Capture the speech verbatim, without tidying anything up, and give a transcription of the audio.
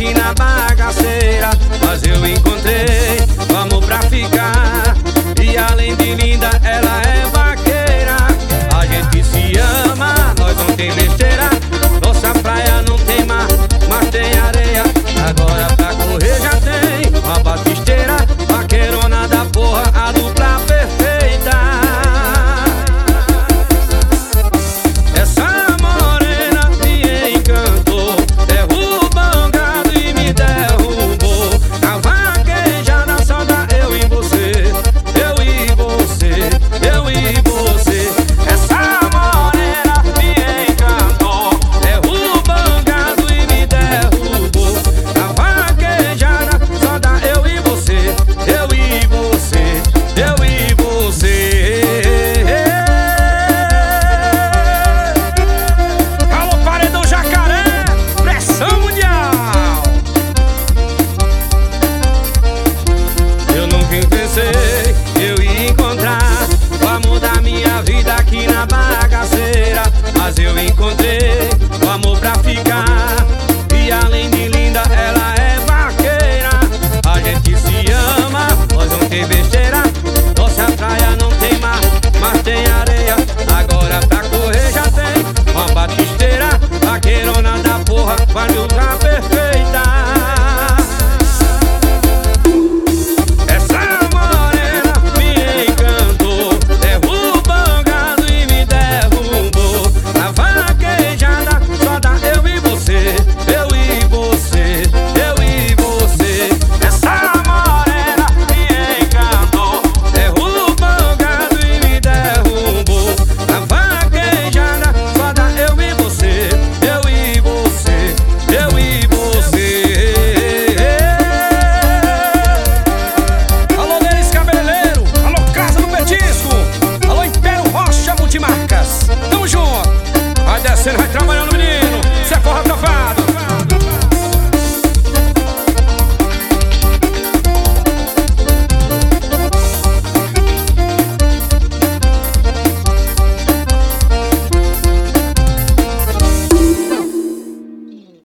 aqui na bagaceira, mas eu encontrei o amor pra ficar. E além de linda, ela é vaqueira. A gente se ama, nós não tem besteira. Nossa praia não tem mar, mas tem areia. Agora pra correr já tem uma batisteira. Vaqueirona da porra, a dupla perfeita. Essa morena me encantou, derrubou um gado e me derrubou. A vaquejada só dá eu e você, eu e você, eu e você. Essa morena me encantou, derrubou um gado e me derrubou. A vaquejada só dá eu e você, eu e você, eu e você. Alô, Paredão Jacaré, pressão mundial. Eu nunca pensei eu ia encontrar o amor da minha vida aqui na bagaceira, mas eu encontrei o amor pra